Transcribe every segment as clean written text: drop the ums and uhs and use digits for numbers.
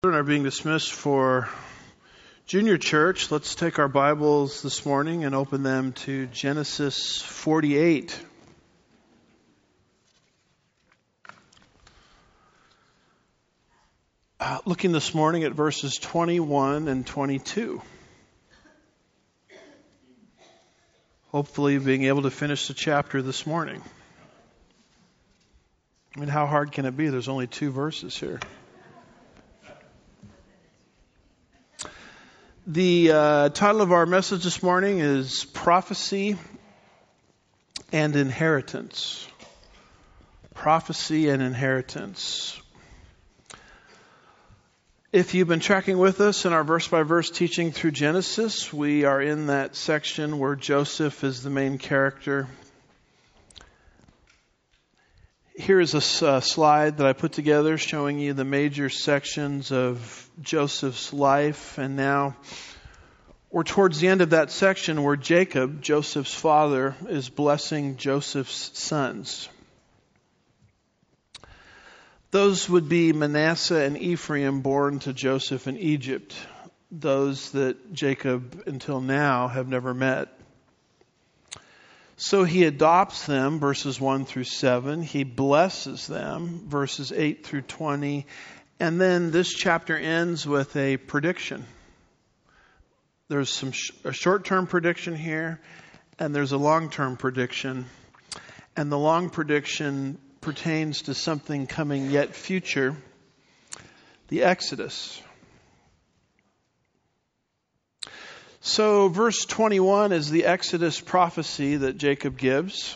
Children are being dismissed for junior church. Let's take our Bibles this morning and open them to Genesis 48. Looking this morning at verses 21 and 22. Hopefully being able to finish the chapter this morning. I mean, how hard can it be? There's only 2 verses here. The title of our message this morning is Prophecy and Inheritance. Prophecy and Inheritance. If you've been tracking with us in our verse-by-verse teaching through Genesis, we are in that section where Joseph is the main character. Here is a slide that I put together showing you the major sections of Joseph's life. And now we're towards the end of that section where Jacob, Joseph's father, is blessing Joseph's sons. Those would be Manasseh and Ephraim, born to Joseph in Egypt. Those that Jacob until now have never met. So he adopts them, verses 1 through 7. He blesses them, verses 8 through 20. And then this chapter ends with a prediction. There's a short-term prediction here, and there's a long-term prediction. And the long prediction pertains to something coming yet future, the Exodus. So verse 21 is the Exodus prophecy that Jacob gives.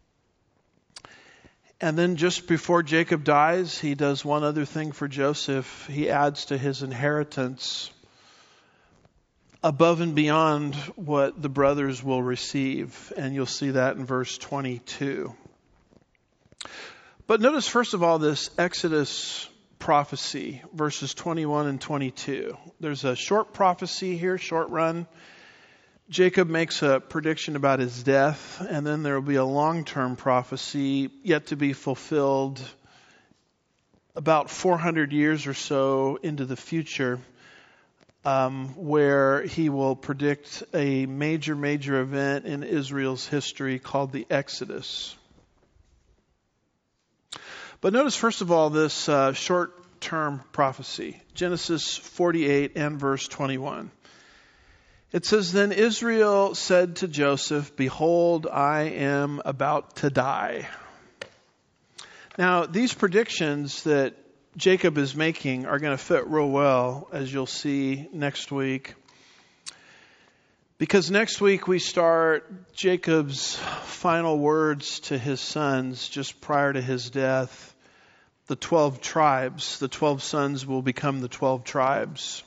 And then just before Jacob dies, he does one other thing for Joseph. He adds to his inheritance above and beyond what the brothers will receive. And you'll see that in verse 22. But notice first of all this Exodus prophecy, verses 21 and 22. There's a short prophecy here, short run. Jacob makes a prediction about his death, and then there will be a long-term prophecy yet to be fulfilled about 400 years or so into the future, where he will predict a major event in Israel's history called the Exodus. But notice, first of all, this short-term prophecy, Genesis 48 and verse 21. It says, Then Israel said to Joseph, Behold, I am about to die. Now, these predictions that Jacob is making are going to fit real well, as you'll see next week. Because next week we start Jacob's final words to his sons just prior to his death. The 12 tribes, the 12 sons will become the 12 tribes.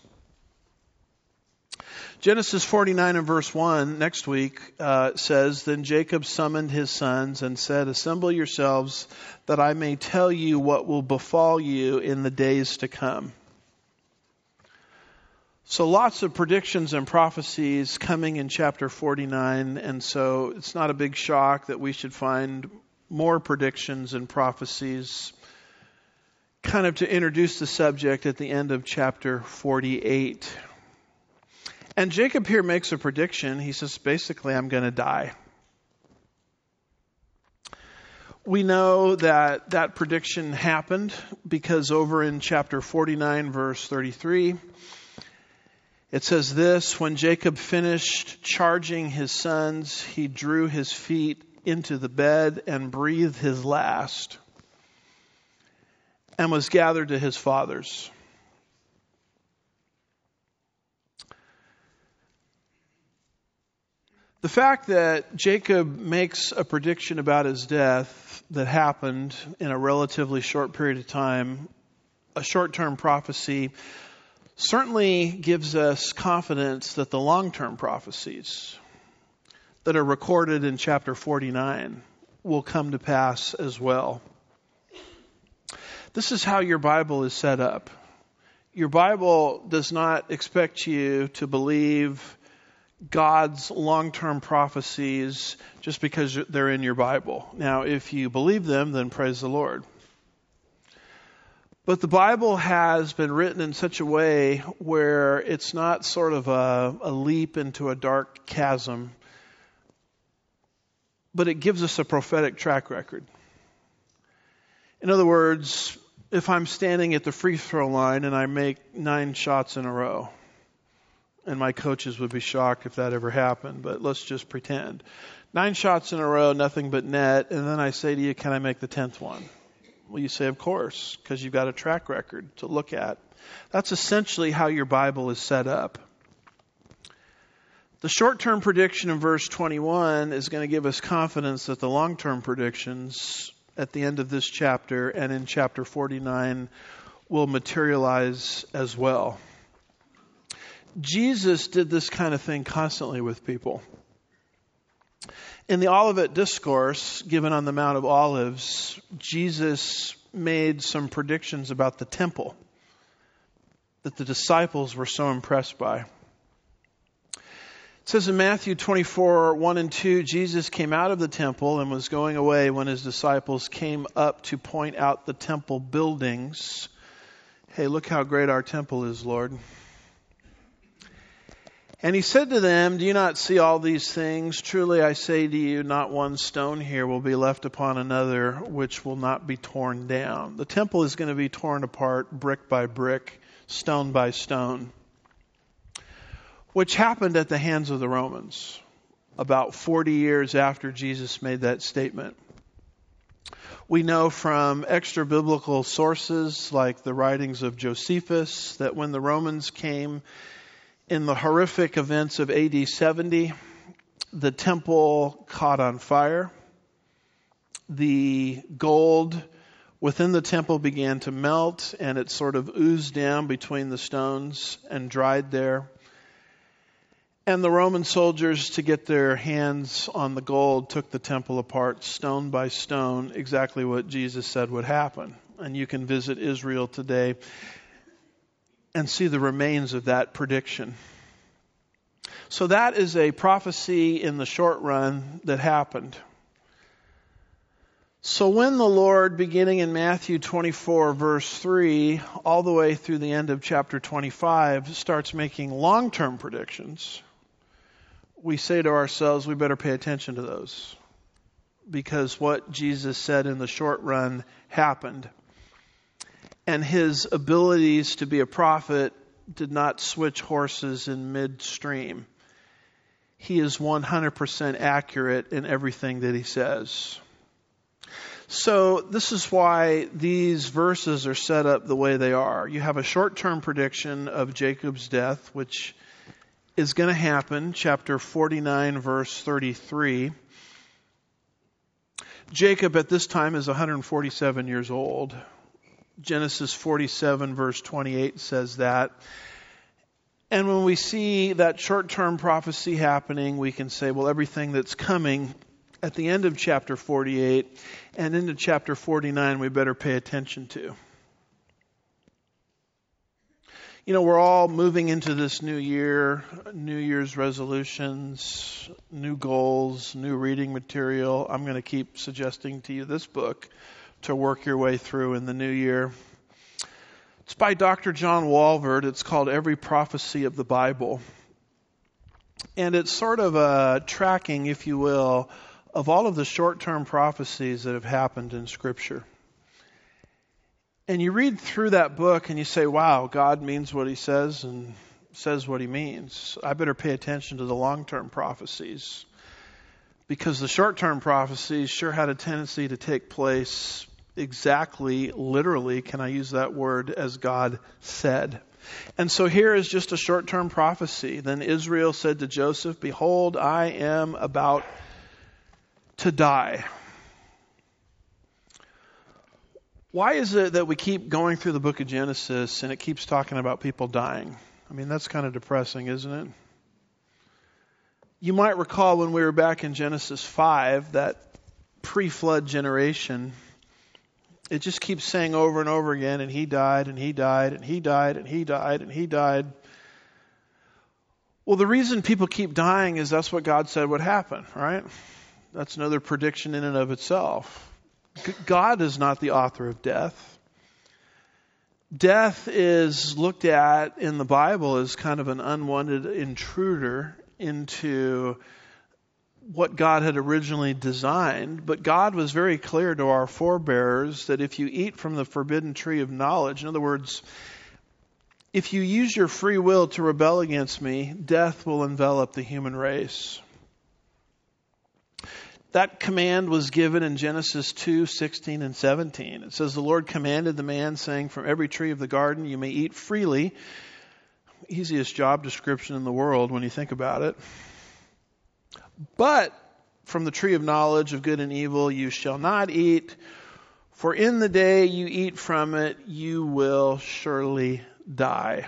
Genesis 49 and verse 1 next week says, Then Jacob summoned his sons and said, Assemble yourselves that I may tell you what will befall you in the days to come. So lots of predictions and prophecies coming in chapter 49, and so it's not a big shock that we should find more predictions and prophecies kind of to introduce the subject at the end of chapter 48. And Jacob here makes a prediction. He says, basically, I'm going to die. We know that that prediction happened because over in chapter 49, verse 33, it says this, When Jacob finished charging his sons, he drew his feet into the bed and breathed his last and was gathered to his fathers. The fact that Jacob makes a prediction about his death that happened in a relatively short period of time, a short-term prophecy, certainly gives us confidence that the long-term prophecies that are recorded in chapter 49 will come to pass as well. This is how your Bible is set up. Your Bible does not expect you to believe God's long-term prophecies just because they're in your Bible. Now, if you believe them, then praise the Lord. But the Bible has been written in such a way where it's not sort of a leap into a dark chasm, but it gives us a prophetic track record. In other words, if I'm standing at the free throw line and I make 9 shots in a row, and my coaches would be shocked if that ever happened, but let's just pretend. 9 shots in a row, nothing but net, and then I say to you, can I make the 10th one? Well, you say, of course, because you've got a track record to look at. That's essentially how your Bible is set up. The short-term prediction in verse 21 is going to give us confidence that the long-term predictions at the end of this chapter and in chapter 49 will materialize as well. Jesus did this kind of thing constantly with people. In the Olivet Discourse given on the Mount of Olives, Jesus made some predictions about the temple that the disciples were so impressed by. It says in Matthew 24, 1 and 2, Jesus came out of the temple and was going away when his disciples came up to point out the temple buildings. Hey, look how great our temple is, Lord. And he said to them, do you not see all these things? Truly I say to you, not one stone here will be left upon another which will not be torn down. The temple is going to be torn apart brick by brick, stone by stone, which happened at the hands of the Romans about 40 years after Jesus made that statement. We know from extra biblical sources like the writings of Josephus that when the Romans came in the horrific events of AD 70, the temple caught on fire. The gold within the temple began to melt, and it sort of oozed down between the stones and dried there. And the Roman soldiers, to get their hands on the gold, took the temple apart stone by stone, exactly what Jesus said would happen. And you can visit Israel today and see the remains of that prediction. So that is a prophecy in the short run that happened. So when the Lord, beginning in Matthew 24, verse 3, all the way through the end of chapter 25, starts making long-term predictions, we say to ourselves, we better pay attention to those. Because what Jesus said in the short run happened. And his abilities to be a prophet did not switch horses in midstream. He is 100% accurate in everything that he says. So this is why these verses are set up the way they are. You have a short-term prediction of Jacob's death, which is going to happen, chapter 49, verse 33. Jacob at this time is 147 years old. Genesis 47 verse 28 says that. And when we see that short-term prophecy happening, we can say, well, everything that's coming at the end of chapter 48 and into chapter 49, we better pay attention to. You know, we're all moving into this new year, New Year's resolutions, new goals, new reading material. I'm going to keep suggesting to you this book to work your way through in the new year. It's by Dr. John Walvoord. It's called Every Prophecy of the Bible. And it's sort of a tracking, if you will, of all of the short-term prophecies that have happened in Scripture. And you read through that book and you say, wow, God means what he says and says what he means. I better pay attention to the long-term prophecies. Because the short-term prophecies sure had a tendency to take place exactly, literally, can I use that word, as God said. And so here is just a short-term prophecy. Then Israel said to Joseph, behold, I am about to die. Why is it that we keep going through the book of Genesis and it keeps talking about people dying? I mean, that's kind of depressing, isn't it? You might recall when we were back in Genesis 5, that pre-flood generation, it just keeps saying over and over again, and he died, and he died, and he died, and he died, and he died. Well, the reason people keep dying is that's what God said would happen, right? That's another prediction in and of itself. God is not the author of death. Death is looked at in the Bible as kind of an unwanted intruder into what God had originally designed. But God was very clear to our forebears that if you eat from the forbidden tree of knowledge, in other words, if you use your free will to rebel against me, death will envelop the human race. That command was given in Genesis 2:16 and 17. It says, the Lord commanded the man, saying, from every tree of the garden you may eat freely. Easiest job description in the world when you think about it. But from the tree of knowledge of good and evil you shall not eat, for in the day you eat from it, you will surely die.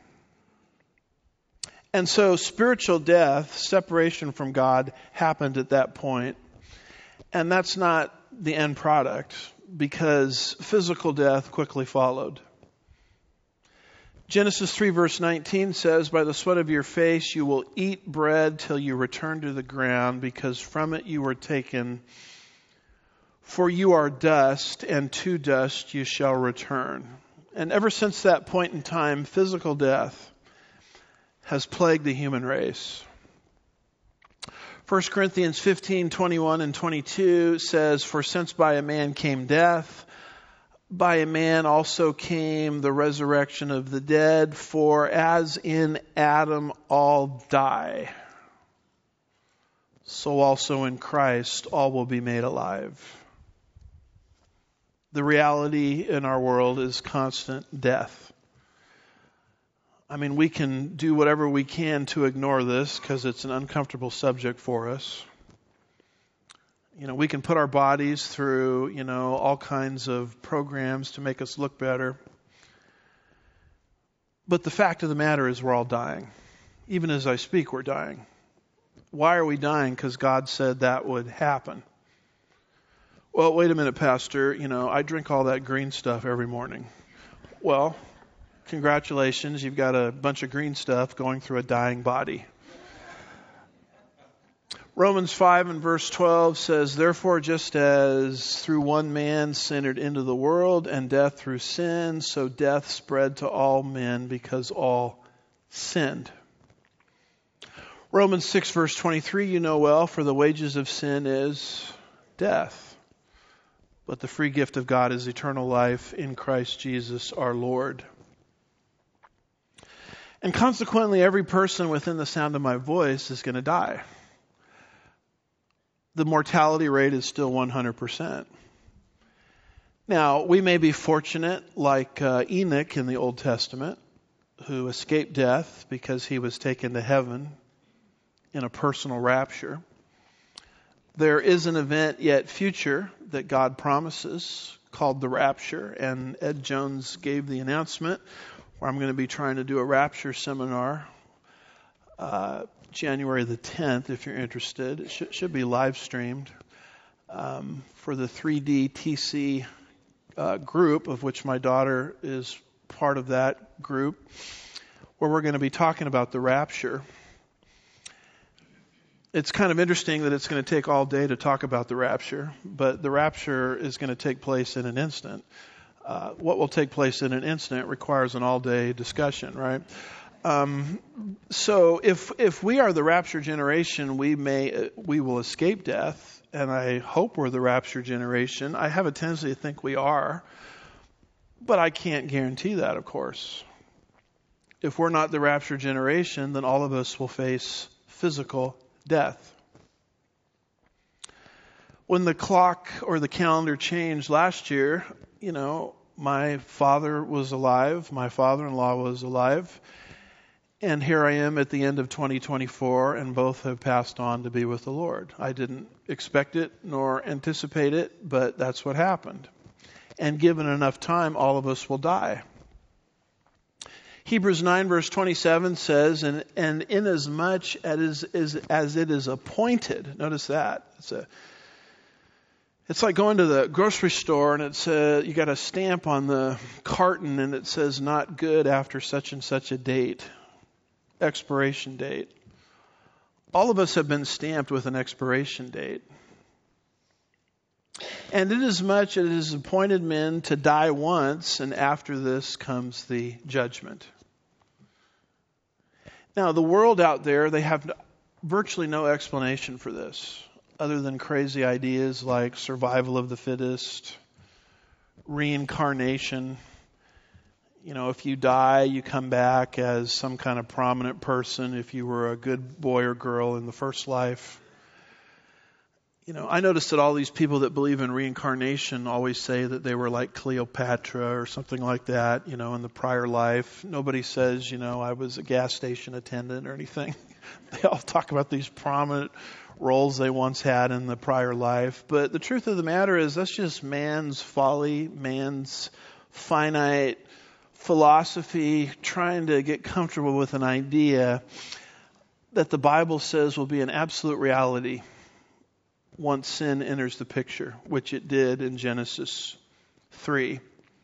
And so spiritual death, separation from God, happened at that point. And that's not the end product, because physical death quickly followed. Genesis 3 verse 19 says, by the sweat of your face you will eat bread till you return to the ground, because from it you were taken. For you are dust, and to dust you shall return. And ever since that point in time, physical death has plagued the human race. 1 Corinthians 15:21 and 22 says, for since by a man came death, by a man also came the resurrection of the dead. For as in Adam all die, so also in Christ all will be made alive. The reality in our world is constant death. I mean, we can do whatever we can to ignore this because it's an uncomfortable subject for us. We can put our bodies through, all kinds of programs to make us look better. But the fact of the matter is we're all dying. Even as I speak, we're dying. Why are we dying? Because God said that would happen. Well, wait a minute, Pastor. I drink all that green stuff every morning. Well, congratulations. You've got a bunch of green stuff going through a dying body. Romans 5 and verse 12 says, therefore, just as through one man sin entered into the world, and death through sin, so death spread to all men because all sinned. Romans 6 verse 23, you know well, for the wages of sin is death. But the free gift of God is eternal life in Christ Jesus our Lord. And consequently, every person within the sound of my voice is going to die. The mortality rate is still 100%. Now, we may be fortunate, like Enoch in the Old Testament, who escaped death because he was taken to heaven in a personal rapture. There is an event yet future that God promises called the rapture, and Ed Jones gave the announcement where I'm going to be trying to do a rapture seminar January the 10th, if you're interested. It should be live streamed for the 3D TC group, of which my daughter is part of that group, where we're going to be talking about the rapture. It's kind of interesting that it's going to take all day to talk about the rapture, but the rapture is going to take place in an instant. What will take place in an instant requires an all-day discussion, right? So if we are the rapture generation, we will escape death, and I hope we're the rapture generation. I have a tendency to think we are, but I can't guarantee that, of course. If we're not the rapture generation, then all of us will face physical death. When the clock or the calendar changed last year, my father was alive, my father-in-law was alive, and here I am at the end of 2024, and both have passed on to be with the Lord. I didn't expect it nor anticipate it, but that's what happened. And given enough time, all of us will die. Hebrews 9 verse 27 says, and inasmuch as it is appointed, notice that, it's like going to the grocery store and it says, you got a stamp on the carton and it says not good after such and such a date, expiration date. All of us have been stamped with an expiration date. And inasmuch it is appointed men to die once, and after this comes the judgment. Now, the world out there, they have virtually no explanation for this, other than crazy ideas like survival of the fittest, reincarnation. You know, if you die, you come back as some kind of prominent person if you were a good boy or girl in the first life. You know, I noticed that all these people that believe in reincarnation always say that they were like Cleopatra or something like that, you know, in the prior life. Nobody says, you know, I was a gas station attendant or anything. They all talk about these prominent roles they once had in the prior life. But the truth of the matter is that's just man's folly, man's finite philosophy, trying to get comfortable with an idea that the Bible says will be an absolute reality once sin enters the picture, which it did in Genesis 3.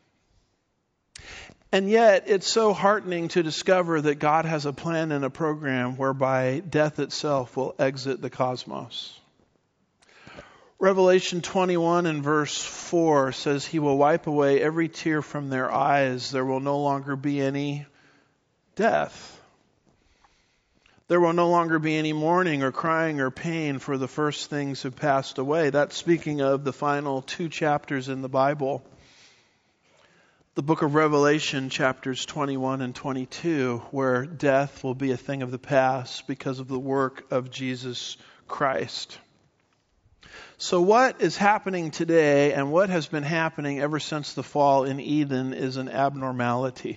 And yet, it's so heartening to discover that God has a plan and a program whereby death itself will exit the cosmos. Revelation 21 and verse 4 says, He will wipe away every tear from their eyes. There will no longer be any death. There will no longer be any mourning or crying or pain, for the first things have passed away. That's speaking of the final 2 chapters in the Bible. The book of Revelation, chapters 21 and 22, where death will be a thing of the past because of the work of Jesus Christ. So what is happening today and what has been happening ever since the fall in Eden is an abnormality.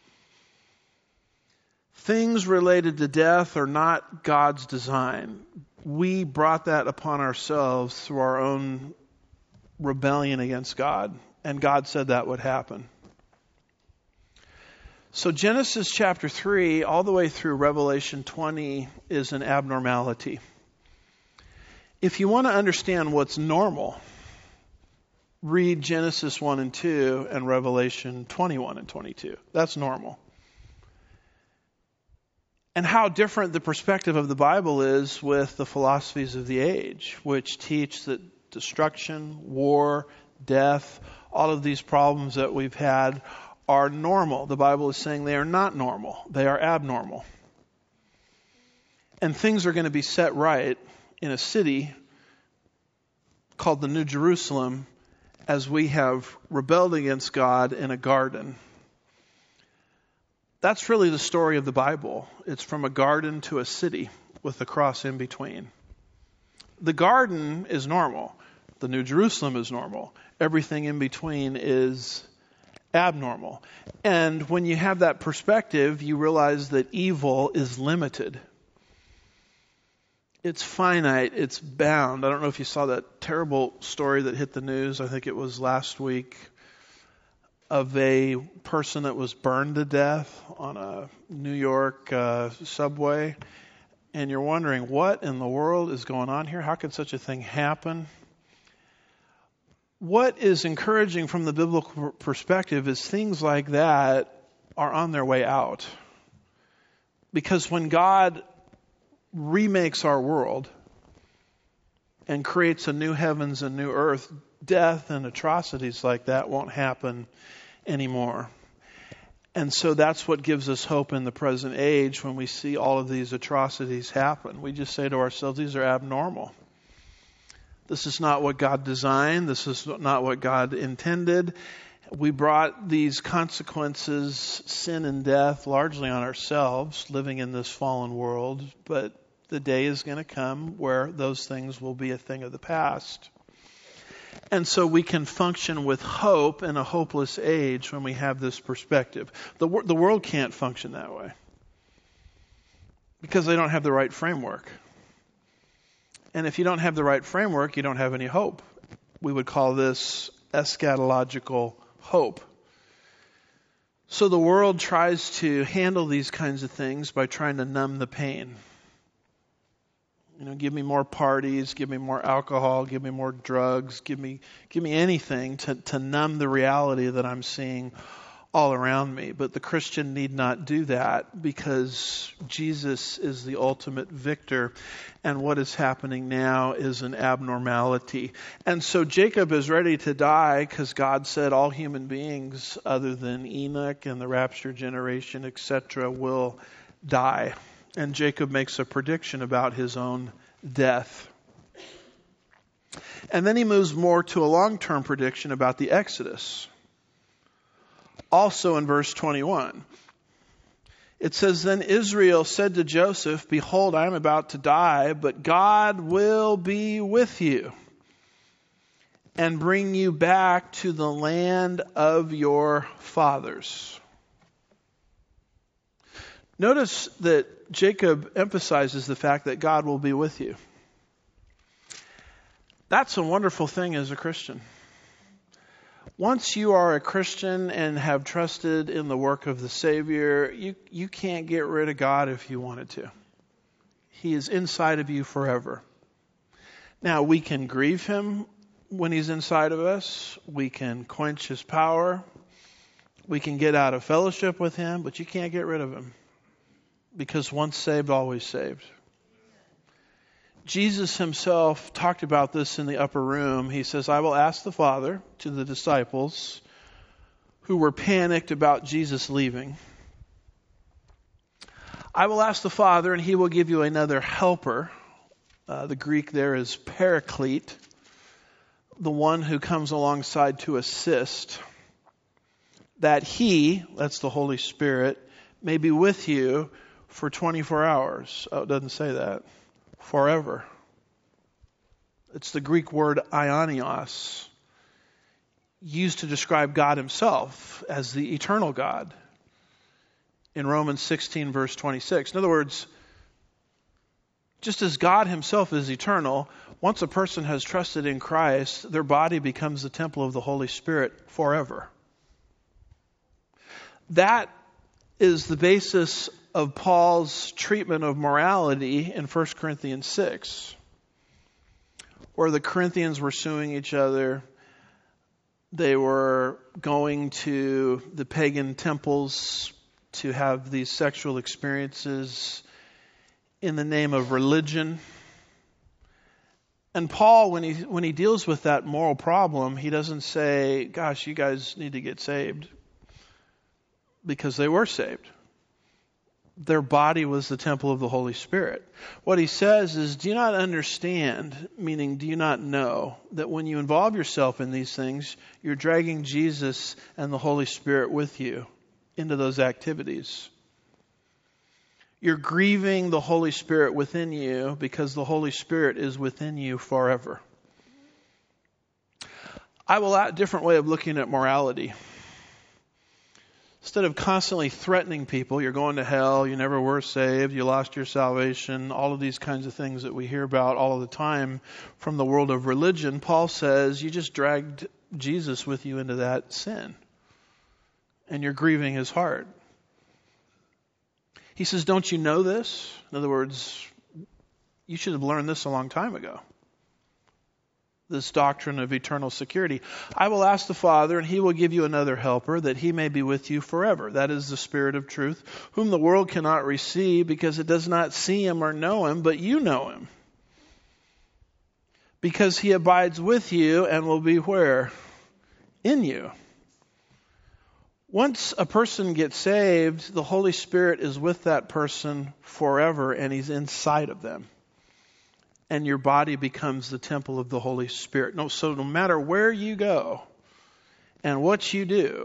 Things related to death are not God's design. We brought that upon ourselves through our own rebellion against God, and God said that would happen. So Genesis chapter 3 all the way through Revelation 20 is an abnormality. If you want to understand what's normal, read Genesis 1 and 2 and Revelation 21 and 22. That's normal. And how different the perspective of the Bible is with the philosophies of the age, which teach that destruction, war, death, all of these problems that we've had are normal. The Bible is saying they are not normal. They are abnormal. And things are going to be set right in a city called the New Jerusalem as we have rebelled against God in a garden. That's really the story of the Bible. It's from a garden to a city with a cross in between. The garden is normal. The New Jerusalem is normal. Everything in between is abnormal. And when you have that perspective, you realize that evil is limited. It's finite. It's bound. I don't know if you saw that terrible story that hit the news. I think it was last week, of a person that was burned to death on a New York subway. And you're wondering, what in the world is going on here? How could such a thing happen? What is encouraging from the biblical perspective is things like that are on their way out. Because when God remakes our world and creates a new heavens and new earth, death and atrocities like that won't happen anymore. And so that's what gives us hope in the present age when we see all of these atrocities happen. We just say to ourselves, these are abnormal. This is not what God designed. This is not what God intended. We brought these consequences, sin and death, largely on ourselves, living in this fallen world. But the day is going to come where those things will be a thing of the past. And so we can function with hope in a hopeless age when we have this perspective. The world can't function that way because they don't have the right framework. And if you don't have the right framework, you don't have any hope. We would call this eschatological hope. So the world tries to handle these kinds of things by trying to numb the pain. You know, give me more parties, give me more alcohol, give me more drugs, give me anything to numb the reality that I'm seeing all around me. But the Christian need not do that, because Jesus is the ultimate victor, and what is happening now is an abnormality. And so Jacob is ready to die because God said all human beings other than Enoch and the rapture generation, etc., will die. And Jacob makes a prediction about his own death. And then he moves more to a long-term prediction about the Exodus. Also in verse 21, it says, "Then Israel said to Joseph, 'Behold, I am about to die, but God will be with you and bring you back to the land of your fathers.'" Notice that Jacob emphasizes the fact that God will be with you. That's a wonderful thing as a Christian. Once you are a Christian and have trusted in the work of the Savior, you can't get rid of God if you wanted to. He is inside of you forever. Now, we can grieve Him when He's inside of us. We can quench His power. We can get out of fellowship with Him, but you can't get rid of Him. Because once saved, always saved. Jesus Himself talked about this in the upper room. He says, "I will ask the Father," to the disciples who were panicked about Jesus leaving. "I will ask the Father, and He will give you another helper." The Greek there is paraclete, the one who comes alongside to assist, "that He," that's the Holy Spirit, "may be with you for 24 hours. Oh, it doesn't say that. Forever. It's the Greek word aionios, used to describe God Himself as the eternal God in Romans 16 verse 26. In other words, just as God Himself is eternal, once a person has trusted in Christ, their body becomes the temple of the Holy Spirit forever. That is the basis of Paul's treatment of morality in 1 Corinthians 6, where the Corinthians were suing each other. They were going to the pagan temples to have these sexual experiences in the name of religion. And Paul, when he deals with that moral problem, he doesn't say, "Gosh, you guys need to get saved," because they were saved. Their body was the temple of the Holy Spirit. What he says is, do you not understand, meaning do you not know, that when you involve yourself in these things, you're dragging Jesus and the Holy Spirit with you into those activities? You're grieving the Holy Spirit within you because the Holy Spirit is within you forever. I will add a different way of looking at morality. Instead of constantly threatening people, you're going to hell, you never were saved, you lost your salvation, all of these kinds of things that we hear about all of the time from the world of religion, Paul says you just dragged Jesus with you into that sin. And you're grieving His heart. He says, don't you know this? In other words, you should have learned this a long time ago. This doctrine of eternal security. "I will ask the Father, and He will give you another helper, that He may be with you forever. That is the Spirit of truth, whom the world cannot receive, because it does not see Him or know Him, but you know Him. Because He abides with you and will be where? In you." Once a person gets saved, the Holy Spirit is with that person forever, and He's inside of them. And your body becomes the temple of the Holy Spirit. So no matter where you go and what you do,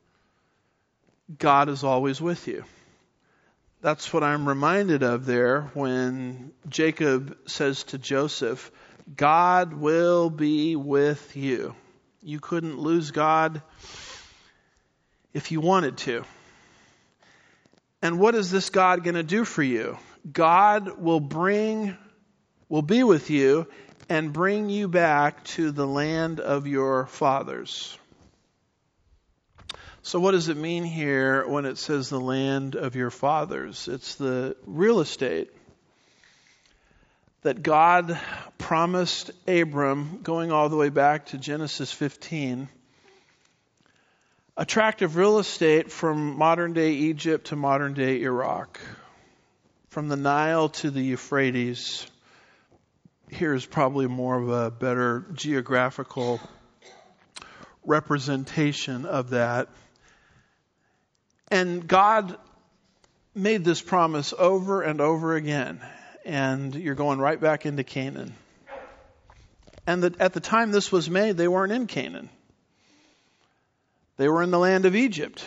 God is always with you. That's what I'm reminded of there when Jacob says to Joseph, "God will be with you." You couldn't lose God if you wanted to. And what is this God going to do for you? God will be with you and bring you back to the land of your fathers. So what does it mean here when it says the land of your fathers? It's the real estate that God promised Abram, going all the way back to Genesis 15, a tract of real estate from modern-day Egypt to modern-day Iraq, from the Nile to the Euphrates. Here's probably more of a better geographical representation of that. And God made this promise over and over again. And you're going right back into Canaan. And at the time this was made, they weren't in Canaan. They were in the land of Egypt.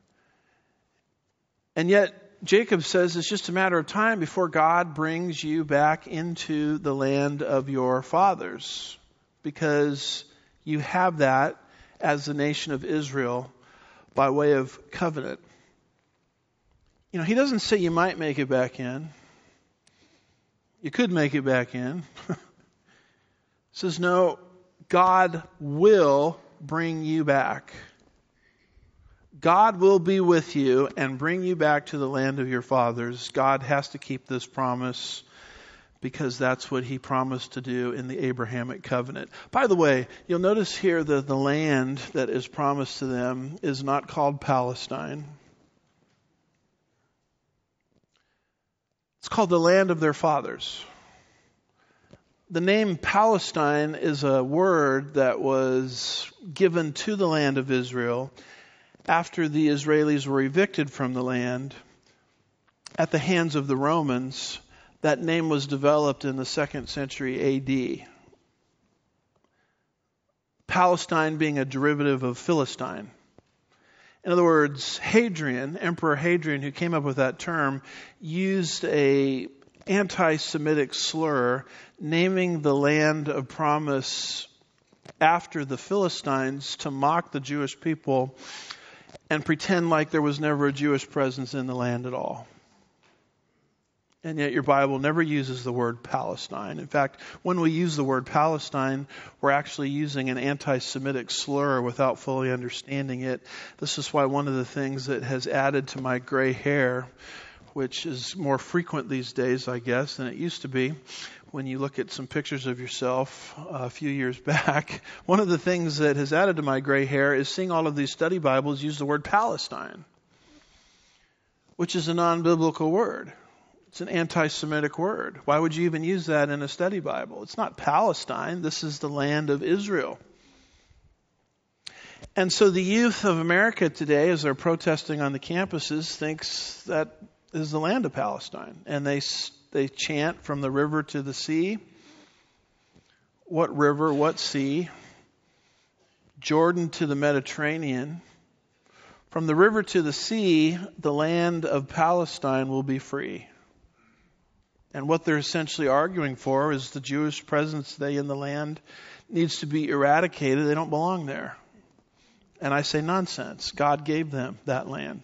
And yet, Jacob says it's just a matter of time before God brings you back into the land of your fathers, because you have that as the nation of Israel by way of covenant. You know, he doesn't say you might make it back in. You could make it back in. He says, no, God will bring you back. God will be with you and bring you back to the land of your fathers. God has to keep this promise because that's what he promised to do in the Abrahamic covenant. By the way, you'll notice here that the land that is promised to them is not called Palestine. It's called the land of their fathers. The name Palestine is a word that was given to the land of Israel after the Israelis were evicted from the land at the hands of the Romans. That name was developed in the 2nd century A.D. Palestine being a derivative of Philistine. In other words, Emperor Hadrian, who came up with that term, used a anti-Semitic slur naming the land of promise after the Philistines to mock the Jewish people and pretend like there was never a Jewish presence in the land at all. And yet your Bible never uses the word Palestine. In fact, when we use the word Palestine, we're actually using an anti-Semitic slur without fully understanding it. This is why one of the things that has added to my gray hair, which is more frequent these days, I guess, than it used to be, when you look at some pictures of yourself a few years back, one of the things that has added to my gray hair is seeing all of these study Bibles use the word Palestine, which is a non-biblical word. It's an anti-Semitic word. Why would you even use that in a study Bible? It's not Palestine. This is the land of Israel. And so the youth of America today, as they're protesting on the campuses, thinks that is the land of Palestine. And they chant from the river to the sea. What river, what sea? Jordan to the Mediterranean. From the river to the sea, the land of Palestine will be free. And what they're essentially arguing for is the Jewish presence today in the land needs to be eradicated. They don't belong there. And I say nonsense. God gave them that land.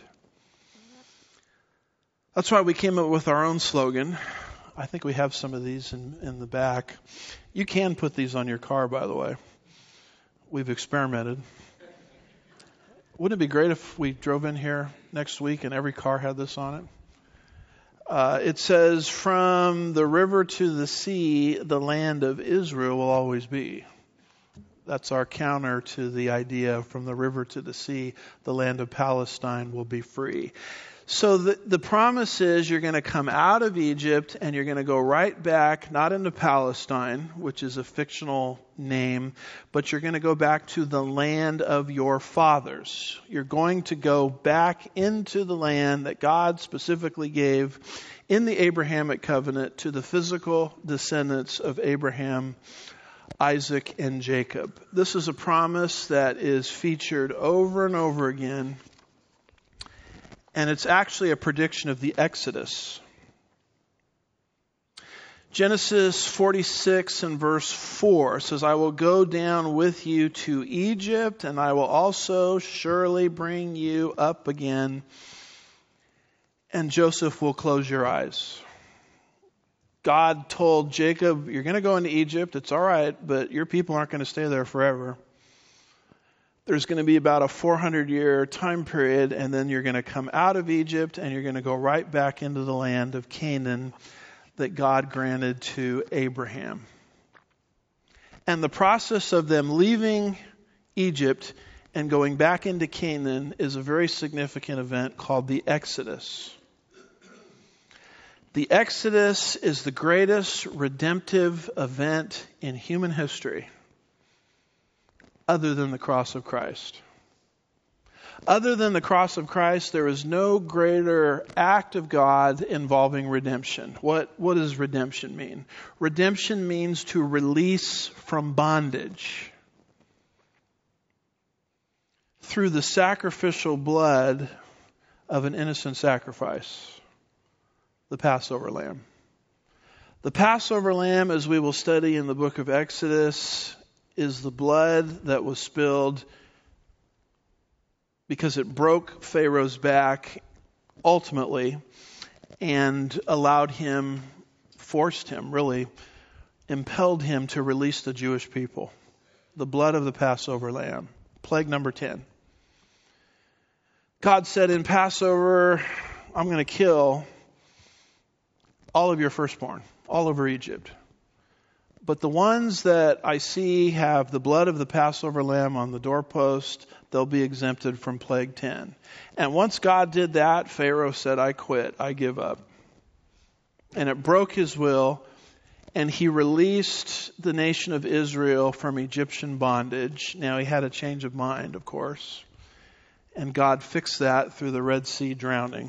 That's why we came up with our own slogan. I think we have some of these in the back. You can put these on your car, by the way. We've experimented. Wouldn't it be great if we drove in here next week and every car had this on it? It says, from the river to the sea, the land of Israel will always be. That's our counter to the idea, from the river to the sea, the land of Palestine will be free. So the promise is you're going to come out of Egypt and you're going to go right back, not into Palestine, which is a fictional name, but you're going to go back to the land of your fathers. You're going to go back into the land that God specifically gave in the Abrahamic covenant to the physical descendants of Abraham, Isaac, and Jacob. This is a promise that is featured over and over again. And it's actually a prediction of the Exodus. Genesis 46 and verse 4 says, I will go down with you to Egypt, and I will also surely bring you up again, and Joseph will close your eyes. God told Jacob, you're going to go into Egypt, it's all right, but your people aren't going to stay there forever. There's going to be about a 400-year time period, and then you're going to come out of Egypt, and you're going to go right back into the land of Canaan that God granted to Abraham. And the process of them leaving Egypt and going back into Canaan is a very significant event called the Exodus. The Exodus is the greatest redemptive event in human history other than the cross of Christ. Other than the cross of Christ, there is no greater act of God involving redemption. What does redemption mean? Redemption means to release from bondage through the sacrificial blood of an innocent sacrifice, the Passover lamb. The Passover lamb, as we will study in the book of Exodus, is the blood that was spilled because it broke Pharaoh's back ultimately and impelled him to release the Jewish people. The blood of the Passover lamb. Plague number 10. God said in Passover, I'm going to kill all of your firstborn, all over Egypt. But the ones that I see have the blood of the Passover lamb on the doorpost, they'll be exempted from plague 10. And once God did that, Pharaoh said, I quit, I give up. And it broke his will, and he released the nation of Israel from Egyptian bondage. Now, he had a change of mind, of course. And God fixed that through the Red Sea drowning.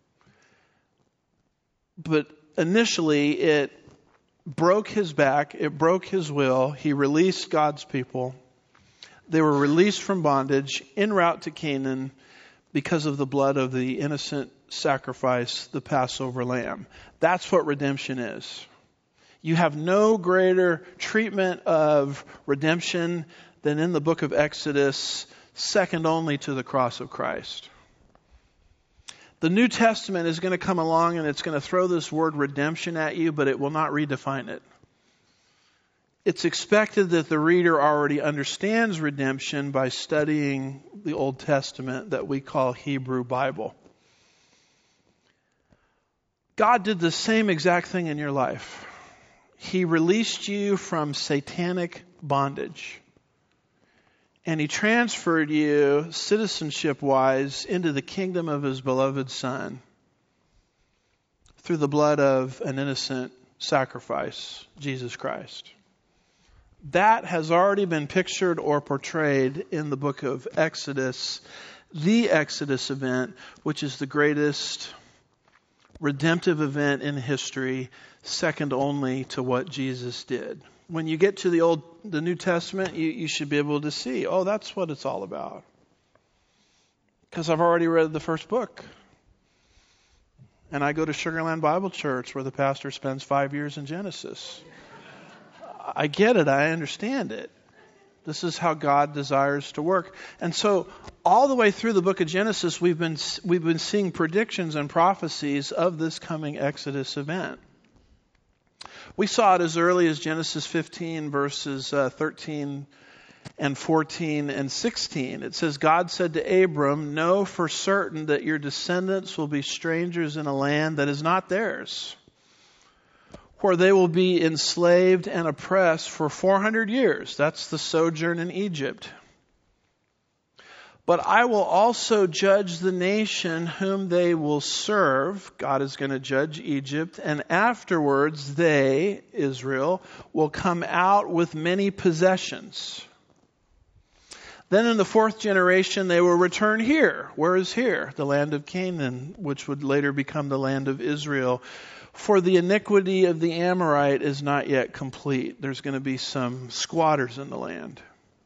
But initially, it broke his back. It broke his will. He released God's people. They were released from bondage en route to Canaan because of the blood of the innocent sacrifice, the Passover lamb. That's what redemption is. You have no greater treatment of redemption than in the book of Exodus, second only to the cross of Christ. The New Testament is going to come along and it's going to throw this word redemption at you, but it will not redefine it. It's expected that the reader already understands redemption by studying the Old Testament that we call Hebrew Bible. God did the same exact thing in your life. He released you from satanic bondage. And He transferred you, citizenship-wise, into the kingdom of His beloved Son through the blood of an innocent sacrifice, Jesus Christ. That has already been pictured or portrayed in the book of Exodus, the Exodus event, which is the greatest redemptive event in history, second only to what Jesus did. When you get to the New Testament, you should be able to see, oh, that's what it's all about. Because I've already read the first book. And I go to Sugarland Bible Church where the pastor spends 5 years in Genesis. I get it. I understand it. This is how God desires to work. And so all the way through the book of Genesis, we've been seeing predictions and prophecies of this coming Exodus event. We saw it as early as Genesis 15, verses 13 and 14 and 16. It says, God said to Abram, know for certain that your descendants will be strangers in a land that is not theirs, where they will be enslaved and oppressed for 400 years. That's the sojourn in Egypt. But I will also judge the nation whom they will serve. God is going to judge Egypt. And afterwards they, Israel, will come out with many possessions. Then in the fourth generation they will return here. Where is here? The land of Canaan, which would later become the land of Israel. For the iniquity of the Amorite is not yet complete. There's going to be some squatters in the land.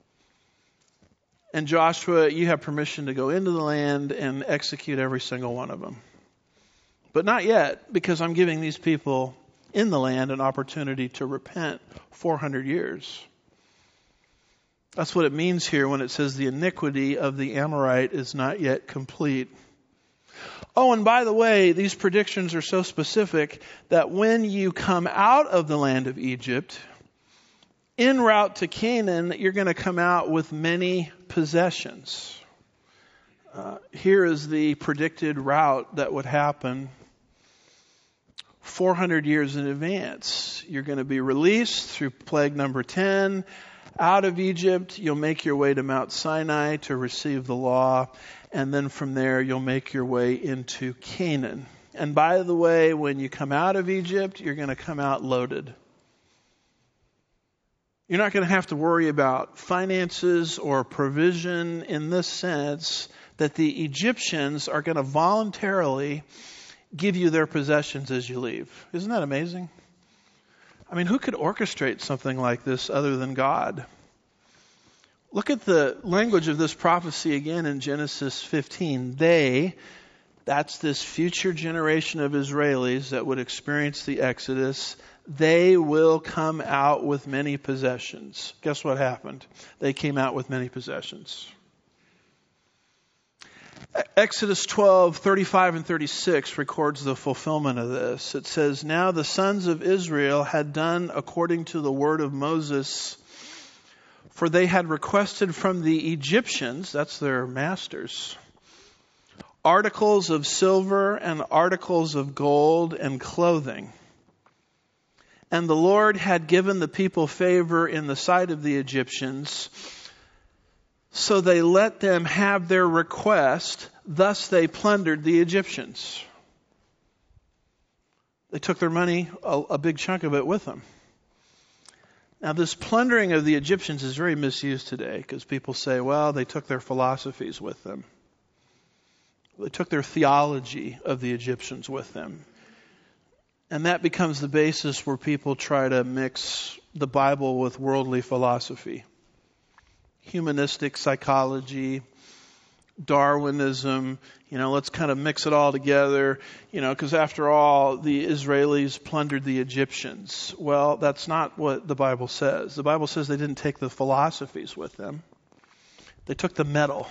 And Joshua, you have permission to go into the land and execute every single one of them. But not yet, because I'm giving these people in the land an opportunity to repent 400 years. That's what it means here when it says the iniquity of the Amorite is not yet complete. Oh, and by the way, these predictions are so specific that when you come out of the land of Egypt, en route to Canaan, you're going to come out with many possessions. Here is the predicted route that would happen 400 years in advance. You're going to be released through plague number 10. out of Egypt, you'll make your way to Mount Sinai to receive the law. And then from there, you'll make your way into Canaan. And by the way, when you come out of Egypt, you're going to come out loaded. You're not going to have to worry about finances or provision in this sense that the Egyptians are going to voluntarily give you their possessions as you leave. Isn't that amazing? I mean, who could orchestrate something like this other than God? Look at the language of this prophecy again in Genesis 15. They, that's this future generation of Israelis that would experience the Exodus, they will come out with many possessions. Guess what happened? They came out with many possessions. Exodus 12:35 and 36 records the fulfillment of this. It says, "Now the sons of Israel had done according to the word of Moses, for they had requested from the Egyptians," that's their masters, "articles of silver and articles of gold and clothing. And the Lord had given the people favor in the sight of the Egyptians, so they let them have their request. Thus they plundered the Egyptians." They took their money, a big chunk of it, with them. Now, this plundering of the Egyptians is very misused today because people say, well, they took their philosophies with them. They took their theology of the Egyptians with them. And that becomes the basis where people try to mix the Bible with worldly philosophy. Humanistic psychology, Darwinism, let's kind of mix it all together, because after all, the Israelis plundered the Egyptians. Well, that's not what the Bible says. The Bible says they didn't take the philosophies with them. They took the metal.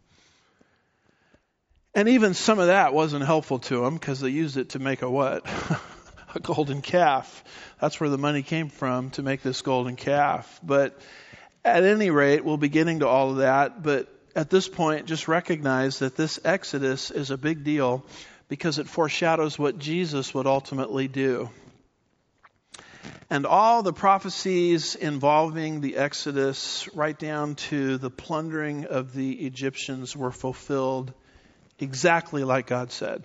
And even some of that wasn't helpful to them because they used it to make a what? A golden calf. That's where the money came from, to make this golden calf. But at any rate, we'll be getting to all of that. But at this point, just recognize that this Exodus is a big deal because it foreshadows what Jesus would ultimately do. And all the prophecies involving the Exodus, right down to the plundering of the Egyptians, were fulfilled exactly like God said.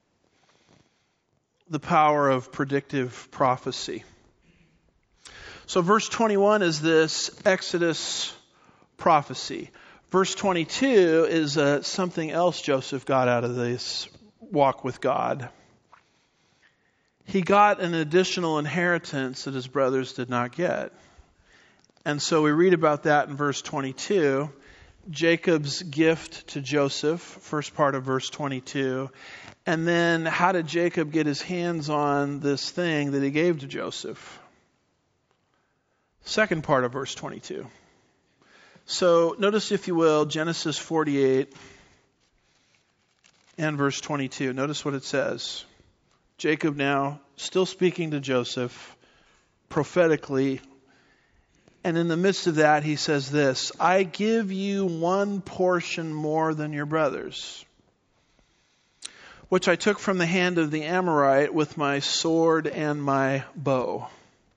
The power of predictive prophecy. So verse 21 is this Exodus prophecy. Verse 22 is something else Joseph got out of this walk with God. He got an additional inheritance that his brothers did not get. And so we read about that in verse 22. Jacob's gift to Joseph, first part of verse 22. And then how did Jacob get his hands on this thing that he gave to Joseph? Second part of verse 22. So notice, if you will, Genesis 48 and verse 22. Notice what it says. Jacob now still speaking to Joseph prophetically. And in the midst of that, he says this, "I give you one portion more than your brothers, which I took from the hand of the Amorite with my sword and my bow."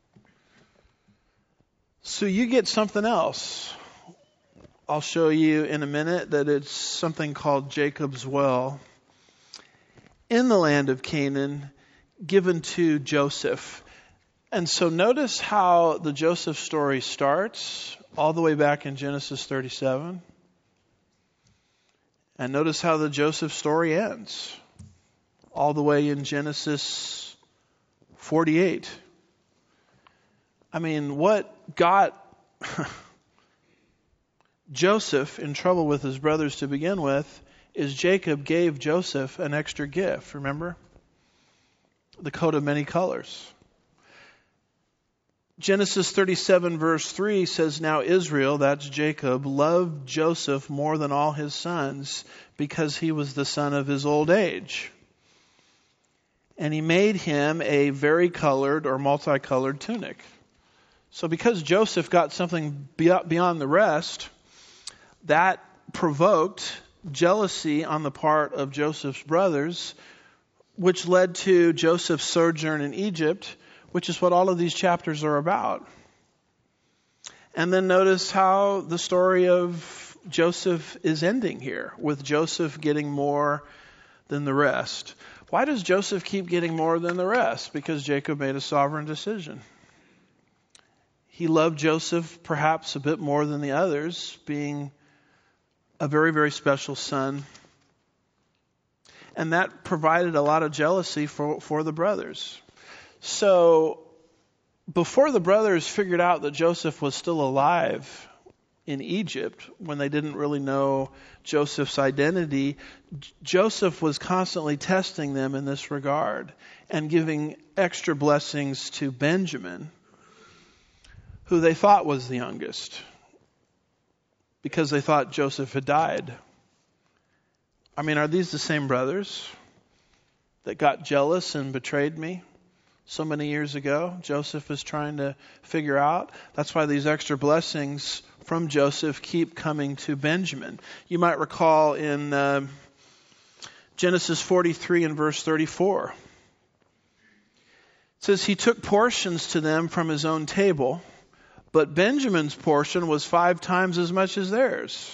So you get something else. I'll show you in a minute that it's something called Jacob's well in the land of Canaan, given to Joseph. And so notice how the Joseph story starts all the way back in Genesis 37. And notice how the Joseph story ends all the way in Genesis 48. I mean, what got Joseph in trouble with his brothers to begin with is Jacob gave Joseph an extra gift. Remember? The coat of many colors. Genesis 37 verse 3 says, "Now Israel," that's Jacob, "loved Joseph more than all his sons because he was the son of his old age. And he made him a varicolored or multicolored tunic." So because Joseph got something beyond the rest, that provoked jealousy on the part of Joseph's brothers, which led to Joseph's sojourn in Egypt, which is what all of these chapters are about. And then notice how the story of Joseph is ending here, with Joseph getting more than the rest. Why does Joseph keep getting more than the rest? Because Jacob made a sovereign decision. He loved Joseph perhaps a bit more than the others, being a very, very special son. And that provided a lot of jealousy for the brothers. So before the brothers figured out that Joseph was still alive in Egypt, when they didn't really know Joseph's identity, Joseph was constantly testing them in this regard and giving extra blessings to Benjamin, who they thought was the youngest, because they thought Joseph had died. I mean, are these the same brothers that got jealous and betrayed me so many years ago? Joseph is trying to figure out. That's why these extra blessings from Joseph keep coming to Benjamin. You might recall in Genesis 43 and verse 34. It says, he took portions to them from his own table, but Benjamin's portion was 5 times as much as theirs.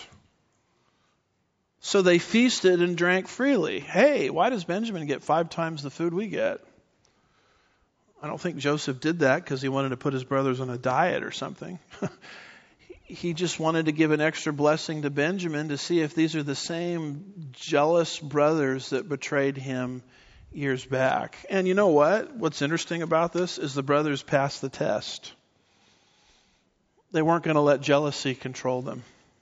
So they feasted and drank freely. Hey, why does Benjamin get 5 times the food we get? I don't think Joseph did that because he wanted to put his brothers on a diet or something. He just wanted to give an extra blessing to Benjamin to see if these are the same jealous brothers that betrayed him years back. And you know what? What's interesting about this is the brothers passed the test. They weren't going to let jealousy control them.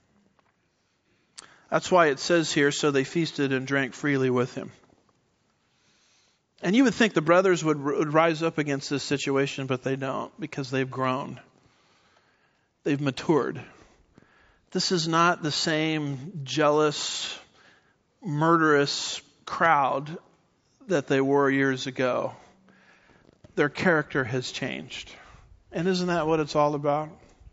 That's why it says here, so they feasted and drank freely with him. And you would think the brothers would rise up against this situation, but they don't, because they've grown. They've matured. This is not the same jealous, murderous crowd that they were years ago. Their character has changed. And isn't that what it's all about?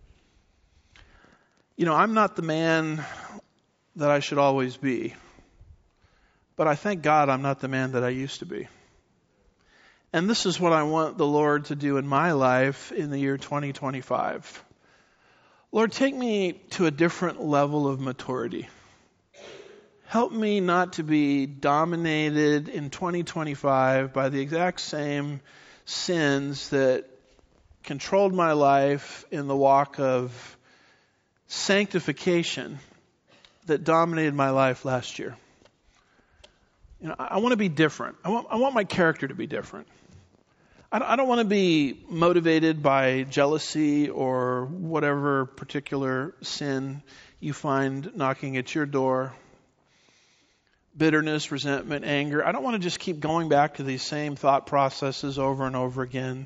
You know, I'm not the man that I should always be. But I thank God I'm not the man that I used to be. And this is what I want the Lord to do in my life in the year 2025. Lord, take me to a different level of maturity. Help me not to be dominated in 2025 by the exact same sins that controlled my life in the walk of sanctification that dominated my life last year. You know, I want to be different. I want my character to be different. I don't want to be motivated by jealousy or whatever particular sin you find knocking at your door. Bitterness, resentment, anger. I don't want to just keep going back to these same thought processes over and over again.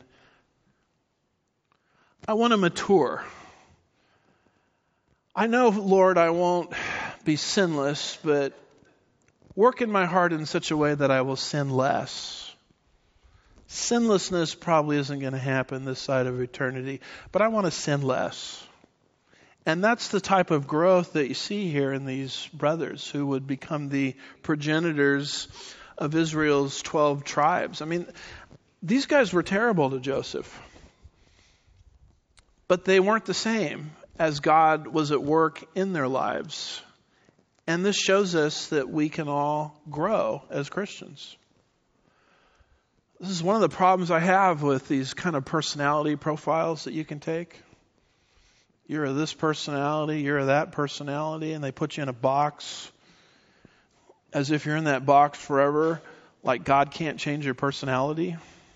I want to mature. I know, Lord, I won't be sinless, but work in my heart in such a way that I will sin less. Sinlessness probably isn't going to happen this side of eternity, but I want to sin less. And that's the type of growth that you see here in these brothers who would become the progenitors of Israel's 12 tribes. I mean, these guys were terrible to Joseph, but they weren't the same as God was at work in their lives. And this shows us that we can all grow as Christians. This is one of the problems I have with these kind of personality profiles that you can take. You're this personality, you're that personality, and they put you in a box as if you're in that box forever, like God can't change your personality.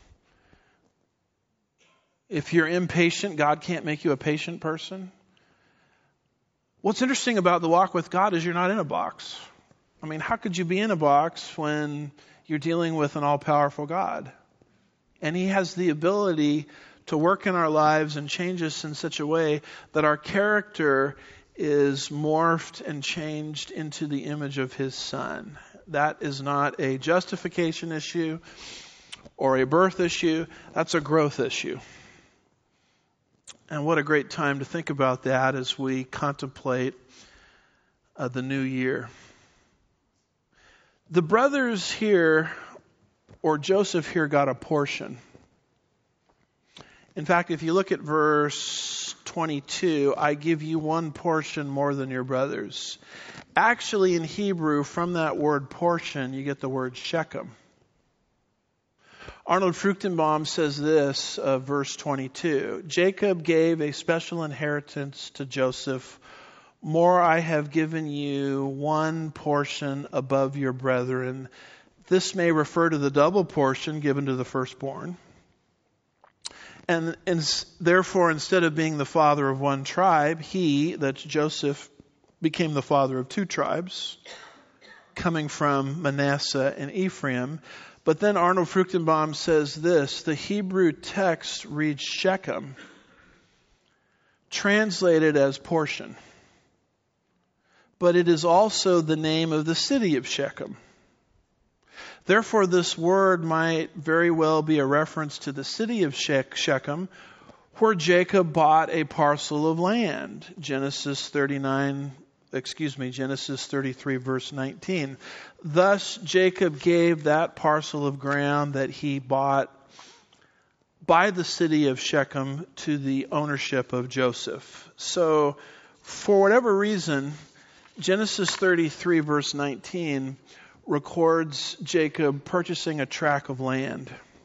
If you're impatient, God can't make you a patient person. What's interesting about the walk with God is you're not in a box. I mean, how could you be in a box when you're dealing with an all-powerful God? And He has the ability to work in our lives and change us in such a way that our character is morphed and changed into the image of His Son. That is not a justification issue or a birth issue. That's a growth issue. And what a great time to think about that as we contemplate the new year. The brothers here, or Joseph here, got a portion. In fact, if you look at verse 22, I give you one portion more than your brothers. Actually, in Hebrew, from that word portion, you get the word Shechem. Arnold Fruchtenbaum says this, verse 22, Jacob gave a special inheritance to Joseph. More I have given you one portion above your brethren. This may refer to the double portion given to the firstborn. And therefore, instead of being the father of one tribe, he, that's Joseph, became the father of two tribes, coming from Manasseh and Ephraim. But then Arnold Fruchtenbaum says this, the Hebrew text reads Shechem, translated as portion. But it is also the name of the city of Shechem. Therefore, this word might very well be a reference to the city of Shechem, where Jacob bought a parcel of land. Genesis 33, verse 19. Thus, Jacob gave that parcel of ground that he bought by the city of Shechem to the ownership of Joseph. So, for whatever reason, Genesis 33, verse 19, records Jacob purchasing a tract of land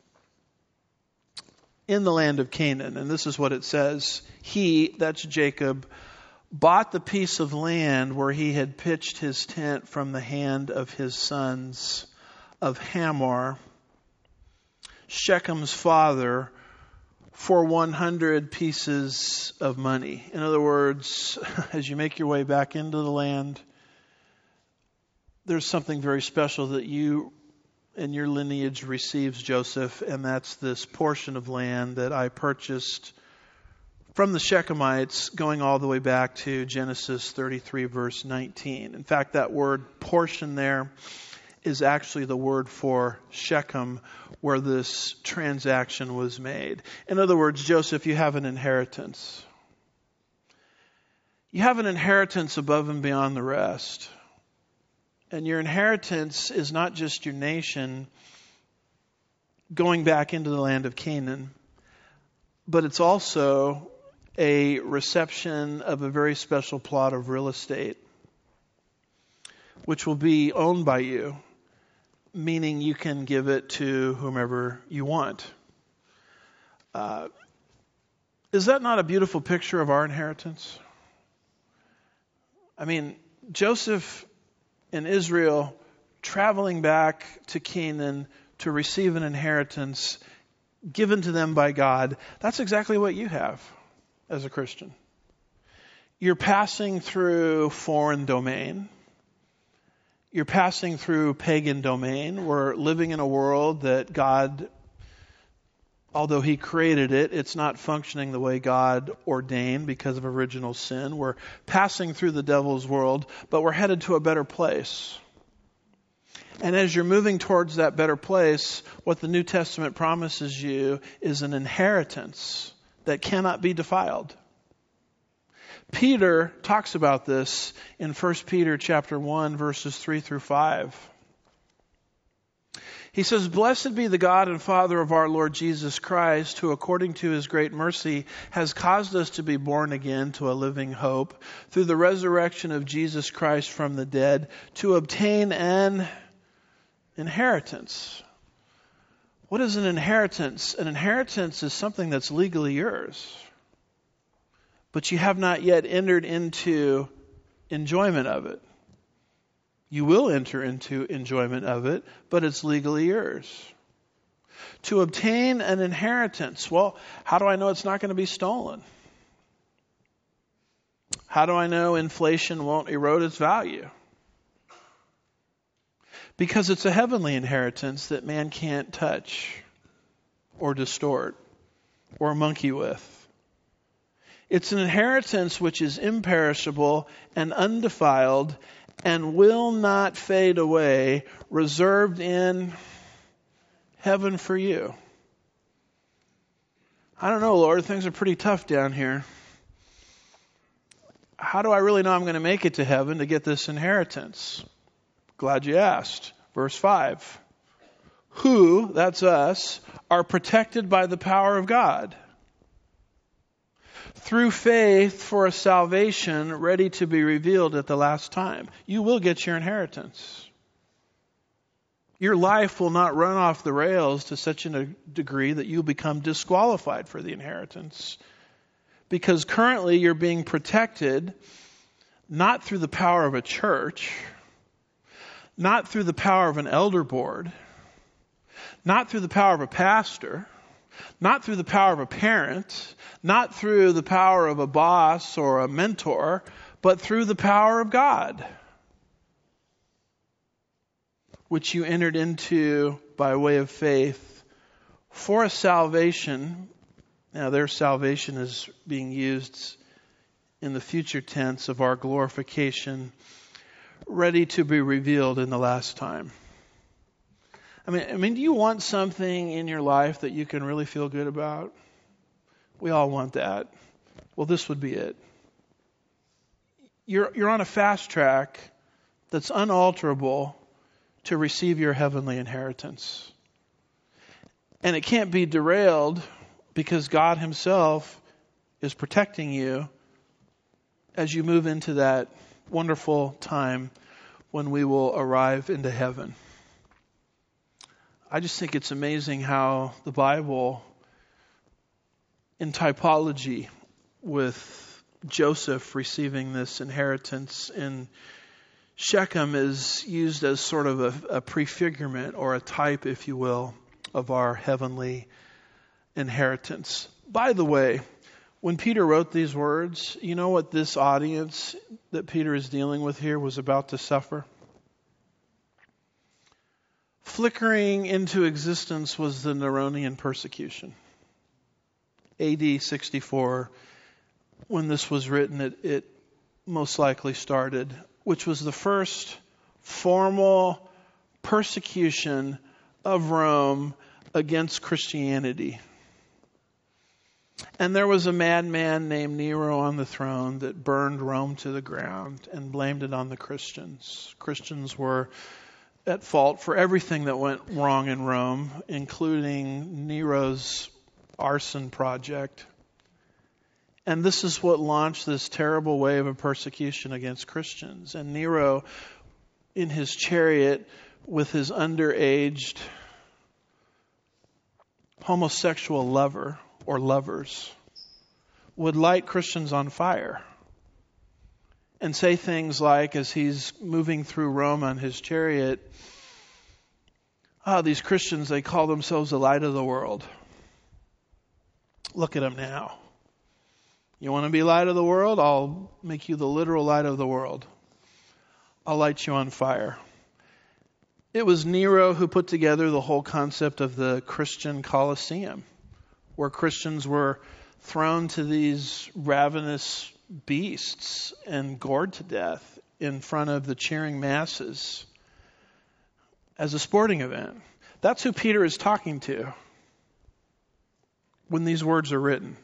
in the land of Canaan. And this is what it says. He, that's Jacob, bought the piece of land where he had pitched his tent from the hand of his sons of Hamor, Shechem's father, for 100 pieces of money. In other words, as you make your way back into the land, there's something very special that you and your lineage receives, Joseph, and that's this portion of land that I purchased from the Shechemites, going all the way back to Genesis 33, verse 19. In fact, that word portion there is actually the word for Shechem, where this transaction was made. In other words, Joseph, you have an inheritance. You have an inheritance above and beyond the rest. And your inheritance is not just your nation going back into the land of Canaan, but it's also a reception of a very special plot of real estate, which will be owned by you, meaning you can give it to whomever you want. Is that not a beautiful picture of our inheritance? I mean, Joseph and Israel traveling back to Canaan to receive an inheritance given to them by God, that's exactly what you have as a Christian. You're passing through foreign domain. You're passing through pagan domain. We're living in a world that God, although He created it, it's not functioning the way God ordained because of original sin. We're passing through the devil's world, but we're headed to a better place. And as you're moving towards that better place, what the New Testament promises you is an inheritance that cannot be defiled. Peter talks about this in 1 Peter chapter 1, verses 3 through 5. He says, "Blessed be the God and Father of our Lord Jesus Christ, who according to His great mercy has caused us to be born again to a living hope through the resurrection of Jesus Christ from the dead, to obtain an inheritance." What is an inheritance? An inheritance is something that's legally yours, but you have not yet entered into enjoyment of it. You will enter into enjoyment of it, but it's legally yours. To obtain an inheritance, well, how do I know it's not going to be stolen? How do I know inflation won't erode its value? Because it's a heavenly inheritance that man can't touch or distort or monkey with. It's an inheritance which is imperishable and undefiled and will not fade away, reserved in heaven for you. I don't know, Lord, things are pretty tough down here. How do I really know I'm going to make it to heaven to get this inheritance? Glad you asked. Verse 5. Who, that's us, are protected by the power of God. through faith for a salvation ready to be revealed at the last time. You will get your inheritance. Your life will not run off the rails to such a degree that you'll become disqualified for the inheritance. Because currently you're being protected not through the power of a church, not through the power of an elder board, not through the power of a pastor, not through the power of a parent, not through the power of a boss or a mentor, but through the power of God, which you entered into by way of faith for a salvation. Now, their salvation is being used in the future tense of our glorification, ready to be revealed in the last time. I mean, do you want something in your life that you can really feel good about? We all want that. Well, this would be it. You're on a fast track that's unalterable to receive your heavenly inheritance. And it can't be derailed because God Himself is protecting you as you move into that wonderful time when we will arrive into heaven. I just think it's amazing how the Bible, in typology, with Joseph receiving this inheritance in Shechem, is used as sort of a prefigurement or a type, if you will, of our heavenly inheritance. By the way, when Peter wrote these words, you know what this audience that Peter is dealing with here was about to suffer? Flickering into existence was the Neronian persecution. AD 64, when this was written, it most likely started, which was the first formal persecution of Rome against Christianity. And there was a madman named Nero on the throne that burned Rome to the ground and blamed it on the Christians. Christians were at fault for everything that went wrong in Rome, including Nero's arson project. And this is what launched this terrible wave of persecution against Christians. And Nero, in his chariot with his underaged homosexual lover or lovers, would light Christians on fire and say things like, as he's moving through Rome on his chariot, these Christians, they call themselves the light of the world. Look at them now. You want to be light of the world? I'll make you the literal light of the world. I'll light you on fire. It was Nero who put together the whole concept of the Christian Colosseum, where Christians were thrown to these ravenous beasts and gored to death in front of the cheering masses as a sporting event. That's who Peter is talking to when these words are written.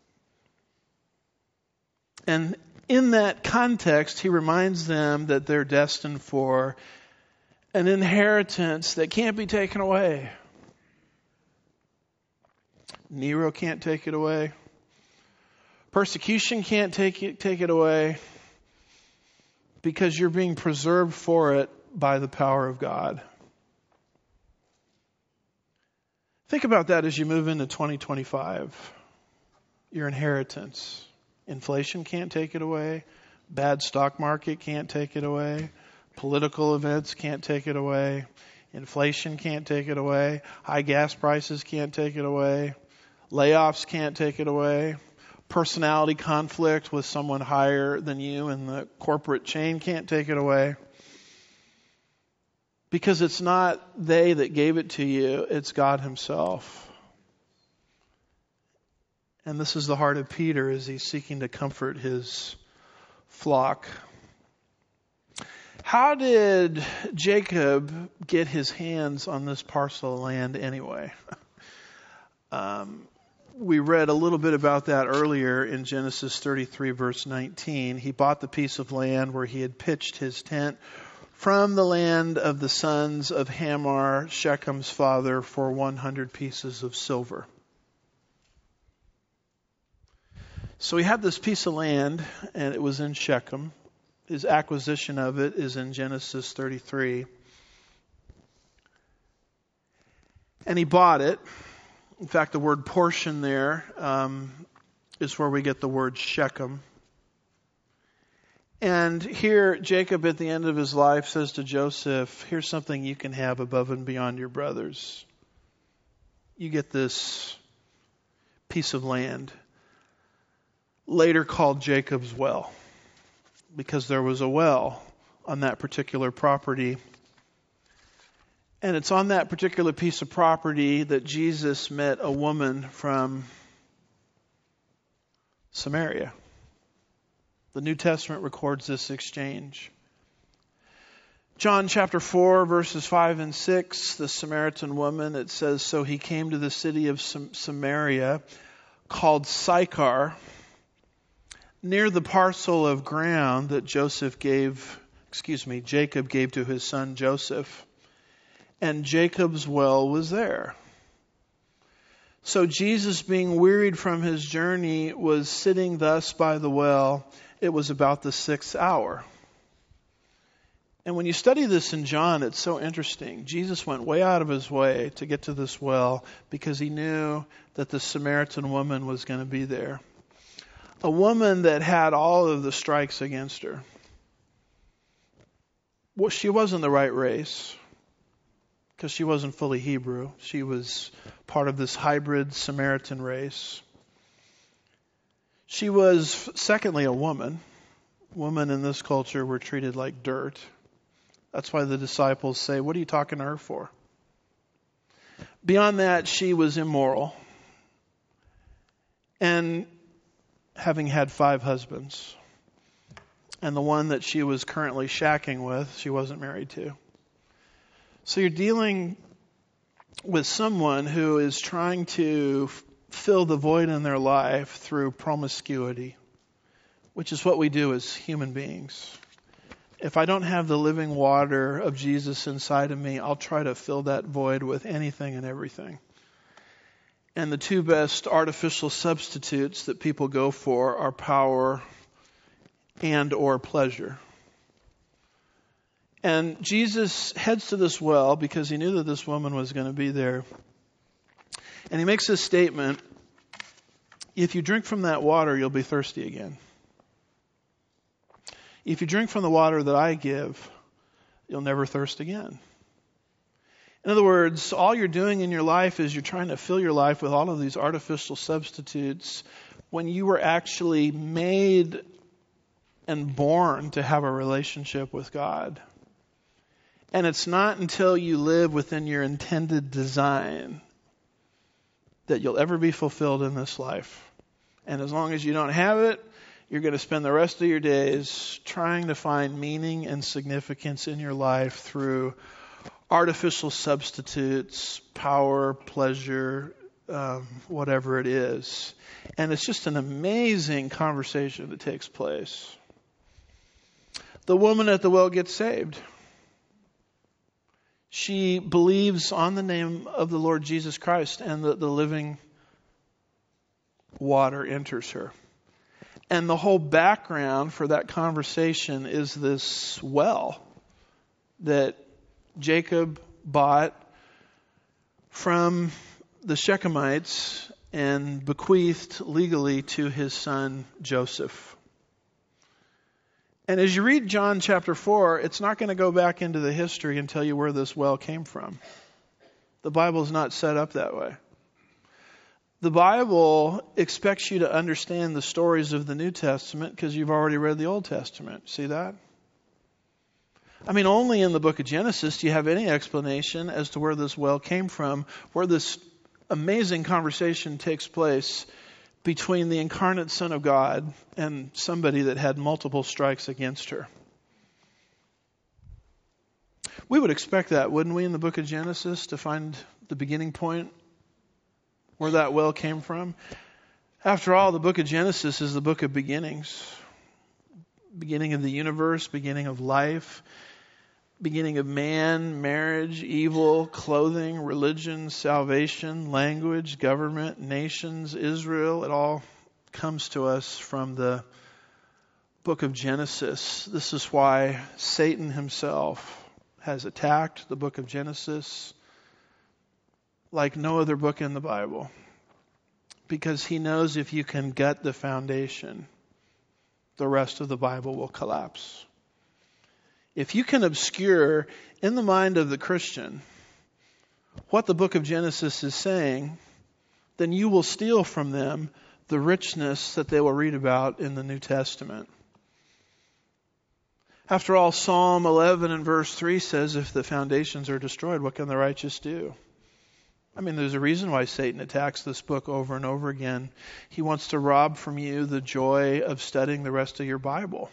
And in that context, he reminds them that they're destined for an inheritance that can't be taken away. Nero can't take it away. Persecution can't take it away, because you're being preserved for it by the power of God. Think about that as you move into 2025. Your inheritance. Inflation can't take it away. Bad stock market can't take it away. Political events can't take it away. Inflation can't take it away. High gas prices can't take it away. Layoffs can't take it away. Personality conflict with someone higher than you in the corporate chain can't take it away. Because it's not they that gave it to you, it's God Himself. And this is the heart of Peter as he's seeking to comfort his flock. How did Jacob get his hands on this parcel of land anyway? We read a little bit about that earlier in Genesis 33, verse 19. He bought the piece of land where he had pitched his tent from the land of the sons of Hamor, Shechem's father, for 100 pieces of silver. So he had this piece of land, and it was in Shechem. His acquisition of it is in Genesis 33. And he bought it. In fact, the word portion there is where we get the word Shechem. And here, Jacob at the end of his life says to Joseph, here's something you can have above and beyond your brothers. You get this piece of land, later called Jacob's well, because there was a well on that particular property. And it's on that particular piece of property that Jesus met a woman from Samaria. The New Testament records this exchange. John chapter 4, verses 5 and 6, the Samaritan woman, it says, so he came to the city of Samaria called Sychar, near the parcel of ground that Jacob gave to his son Joseph. And Jacob's well was there. So Jesus, being wearied from his journey, was sitting thus by the well. It was about the 6th hour. And when you study this in John, it's so interesting. Jesus went way out of his way to get to this well because he knew that the Samaritan woman was going to be there. A woman that had all of the strikes against her. Well, she wasn't the right race because she wasn't fully Hebrew. She was part of this hybrid Samaritan race. She was, secondly, a woman. Women in this culture were treated like dirt. That's why the disciples say, what are you talking to her for? Beyond that, she was immoral. And having had 5 husbands. And the one that she was currently shacking with, she wasn't married to. So you're dealing with someone who is trying to fill the void in their life through promiscuity, which is what we do as human beings. If I don't have the living water of Jesus inside of me, I'll try to fill that void with anything and everything. And the 2 best artificial substitutes that people go for are power and or pleasure. And Jesus heads to this well because he knew that this woman was going to be there. And he makes this statement, if you drink from that water, you'll be thirsty again. If you drink from the water that I give, you'll never thirst again. In other words, all you're doing in your life is you're trying to fill your life with all of these artificial substitutes when you were actually made and born to have a relationship with God. And it's not until you live within your intended design that you'll ever be fulfilled in this life. And as long as you don't have it, you're going to spend the rest of your days trying to find meaning and significance in your life through artificial substitutes, power, pleasure, whatever it is. And it's just an amazing conversation that takes place. The woman at the well gets saved. She believes on the name of the Lord Jesus Christ, and the living water enters her. And the whole background for that conversation is this well that Jacob bought from the Shechemites and bequeathed legally to his son Joseph. And as you read John chapter 4, it's not going to go back into the history and tell you where this well came from. The Bible is not set up that way. The Bible expects you to understand the stories of the New Testament because you've already read the Old Testament. See that? I mean, only in the book of Genesis do you have any explanation as to where this well came from, where this amazing conversation takes place between the incarnate Son of God and somebody that had multiple strikes against her. We would expect that, wouldn't we, in the book of Genesis, to find the beginning point where that well came from? After all, the book of Genesis is the book of beginnings. Beginning of the universe, beginning of life, beginning of man, marriage, evil, clothing, religion, salvation, language, government, nations, Israel. It all comes to us from the book of Genesis. This is why Satan himself has attacked the book of Genesis like no other book in the Bible. Because he knows if you can gut the foundation, the rest of the Bible will collapse. If you can obscure in the mind of the Christian what the book of Genesis is saying, then you will steal from them the richness that they will read about in the New Testament. After all, Psalm 11 and verse 3 says, if the foundations are destroyed, what can the righteous do? I mean, there's a reason why Satan attacks this book over and over again. He wants to rob from you the joy of studying the rest of your Bible.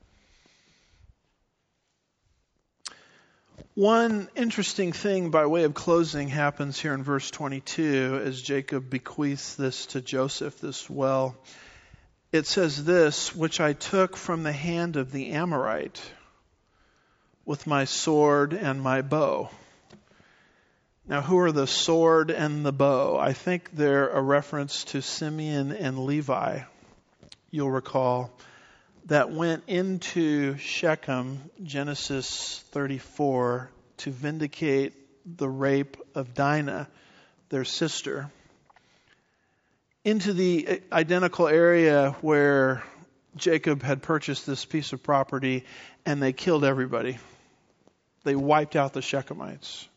One interesting thing by way of closing happens here in verse 22 as Jacob bequeaths this to Joseph, this well. It says this, which I took from the hand of the Amorite with my sword and my bow. Now, who are the sword and the bow? I think they're a reference to Simeon and Levi, you'll recall, that went into Shechem, Genesis 34, to vindicate the rape of Dinah, their sister, into the identical area where Jacob had purchased this piece of property, and they killed everybody. They wiped out the Shechemites.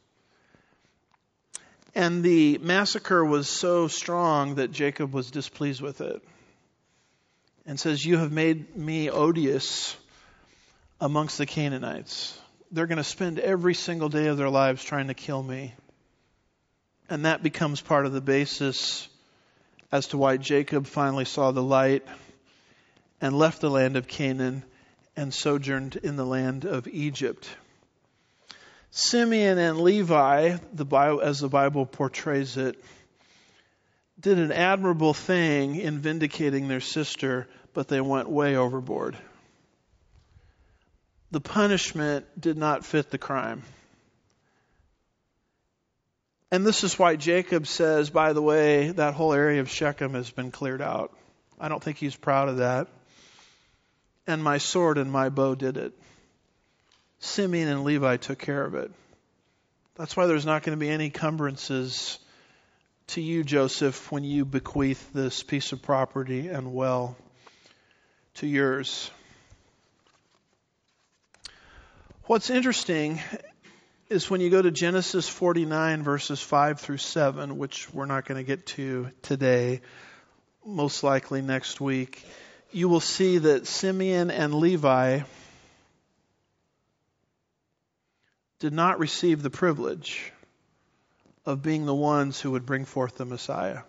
And the massacre was so strong that Jacob was displeased with it. And says, you have made me odious amongst the Canaanites. They're going to spend every single day of their lives trying to kill me. And that becomes part of the basis as to why Jacob finally saw the light and left the land of Canaan and sojourned in the land of Egypt. Simeon and Levi, as the Bible portrays it, did an admirable thing in vindicating their sister, but they went way overboard. The punishment did not fit the crime. And this is why Jacob says, by the way, that whole area of Shechem has been cleared out. I don't think he's proud of that. And my sword and my bow did it. Simeon and Levi took care of it. That's why there's not going to be any encumbrances to you, Joseph, when you bequeath this piece of property and well to yours. What's interesting is when you go to Genesis 49, verses 5 through 7, which we're not going to get to today, most likely next week, you will see that Simeon and Levi did not receive the privilege of being the ones who would bring forth the Messiah.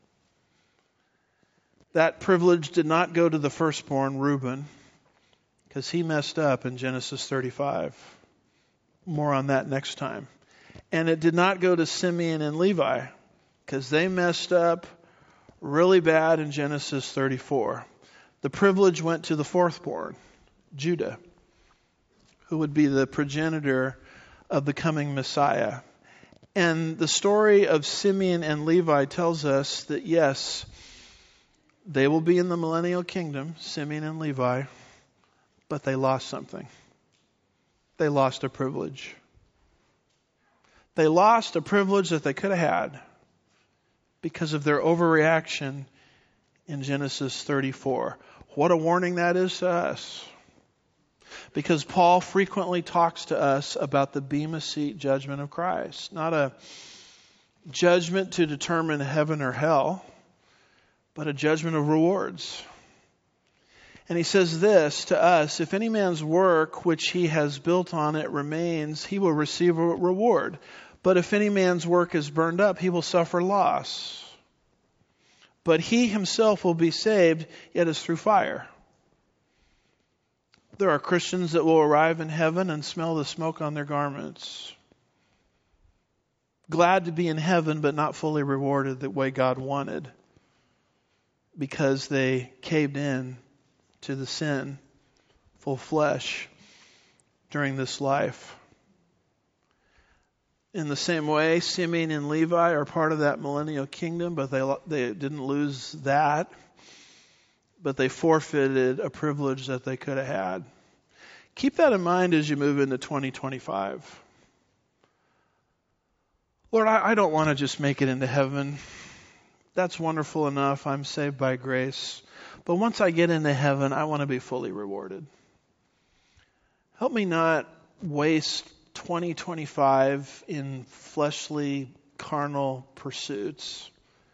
That privilege did not go to the firstborn, Reuben, because he messed up in Genesis 35. More on that next time. And it did not go to Simeon and Levi, because they messed up really bad in Genesis 34. The privilege went to the fourthborn, Judah, who would be the progenitor of the coming Messiah. And the story of Simeon and Levi tells us that yes, they will be in the millennial kingdom, Simeon and Levi, but they lost something. They lost a privilege. They lost a privilege that they could have had because of their overreaction in Genesis 34. What a warning that is to us. Because Paul frequently talks to us about the Bema Seat judgment of Christ. Not a judgment to determine heaven or hell, but a judgment of rewards. And he says this to us, if any man's work which he has built on it remains, he will receive a reward. But if any man's work is burned up, he will suffer loss. But he himself will be saved, yet as through fire. There are Christians that will arrive in heaven and smell the smoke on their garments. Glad to be in heaven, but not fully rewarded the way God wanted. Because they caved in to the sinful flesh during this life. In the same way, Simeon and Levi are part of that millennial kingdom, but they didn't lose that. but they forfeited a privilege that they could have had. Keep that in mind as you move into 2025. Lord, I don't want to just make it into heaven. That's wonderful enough. I'm saved by grace. But once I get into heaven, I want to be fully rewarded. Help me not waste 2025 in fleshly, carnal pursuits.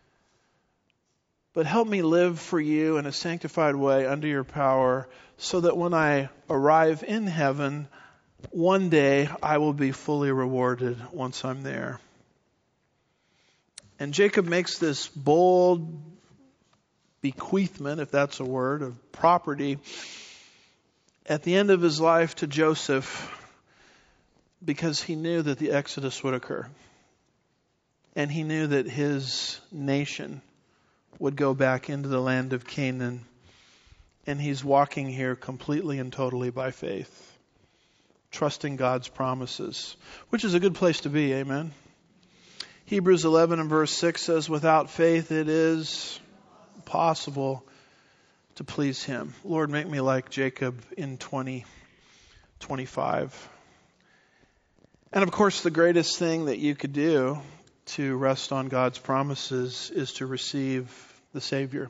But help me live for you in a sanctified way under your power so that when I arrive in heaven, one day I will be fully rewarded once I'm there. And Jacob makes this bold bequeathment, if that's a word, of property at the end of his life to Joseph because he knew that the Exodus would occur. And he knew that his nation would go back into the land of Canaan. And he's walking here completely and totally by faith, trusting God's promises, which is a good place to be, amen? Hebrews 11 and verse 6 says, without faith it is impossible to please him. Lord, make me like Jacob in 2025. And of course, the greatest thing that you could do to rest on God's promises is to receive the Savior.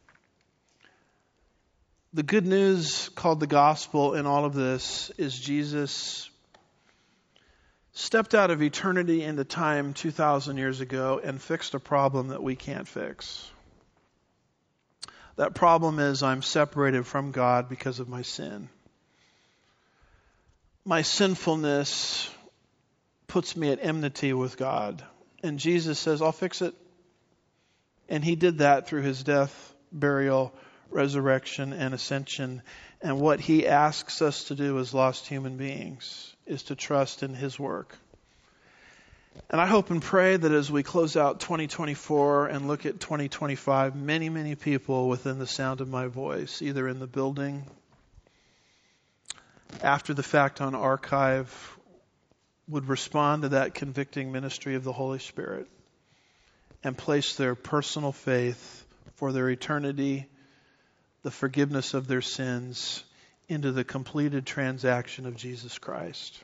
The good news called the gospel in all of this is Jesus stepped out of eternity into time 2,000 years ago and fixed a problem that we can't fix. That problem is I'm separated from God because of my sin. My sinfulness puts me at enmity with God. And Jesus says, I'll fix it. And he did that through his death, burial, resurrection, and ascension. And what he asks us to do as lost human beings is to trust in his work. And I hope and pray that as we close out 2024 and look at 2025, many, many people within the sound of my voice, either in the building, after the fact on archive, would respond to that convicting ministry of the Holy Spirit and place their personal faith for their eternity, the forgiveness of their sins, into the completed transaction of Jesus Christ.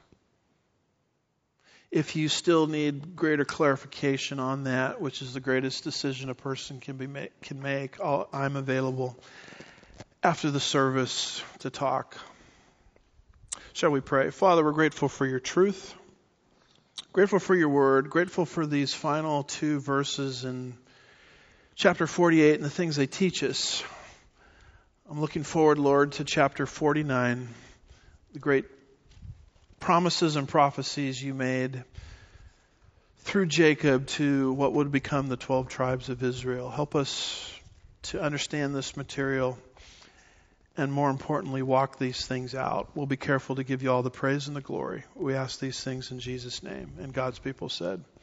If you still need greater clarification on that, which is the greatest decision a person can make, I'm available after the service to talk. Shall we pray? Father, we're grateful for your truth, grateful for your word, grateful for these final 2 verses in chapter 48 and the things they teach us. I'm looking forward, Lord, to chapter 49, the great promises and prophecies you made through Jacob to what would become the 12 tribes of Israel. Help us to understand this material and, more importantly, walk these things out. We'll be careful to give you all the praise and the glory. We ask these things in Jesus' name. And God's people said,